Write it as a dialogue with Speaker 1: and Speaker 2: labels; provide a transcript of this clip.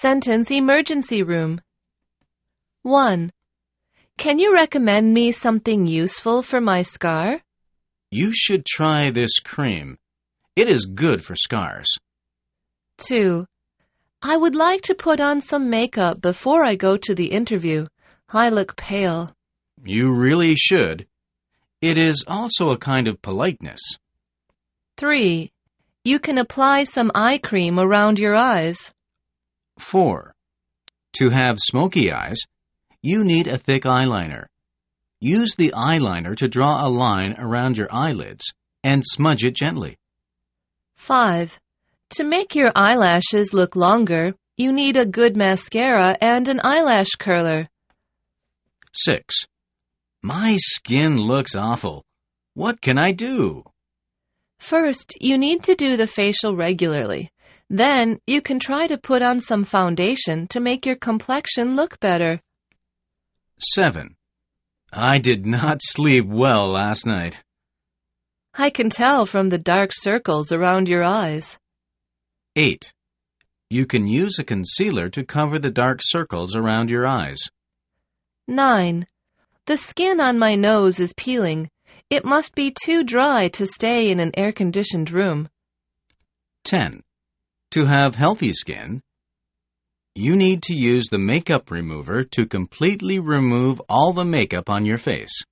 Speaker 1: Sentence emergency room. 1. Can you recommend me something useful for my scar?
Speaker 2: You should try this cream. It is good for scars.
Speaker 1: 2. I would like to put on some makeup before I go to the interview. I look pale.
Speaker 2: You really should. It is also a kind of politeness.
Speaker 1: 3. You can apply some eye cream around your eyes.
Speaker 2: 4. To have smoky eyes, you need a thick eyeliner. Use the eyeliner to draw a line around your eyelids and smudge it gently.
Speaker 1: 5. To make your eyelashes look longer, you need a good mascara and an eyelash curler.
Speaker 2: 6. My skin looks awful. What can I do?
Speaker 1: First, you need to do the facial regularly. Then, you can try to put on some foundation to make your complexion look better.
Speaker 2: 7. I did not sleep well last night.
Speaker 1: I can tell from the dark circles around your eyes.
Speaker 2: 8. You can use a concealer to cover the dark circles around your eyes.
Speaker 1: 9. The skin on my nose is peeling. It must be too dry to stay in an air-conditioned room.
Speaker 2: 10. To have healthy skin, you need to use the makeup remover to completely remove all the makeup on your face.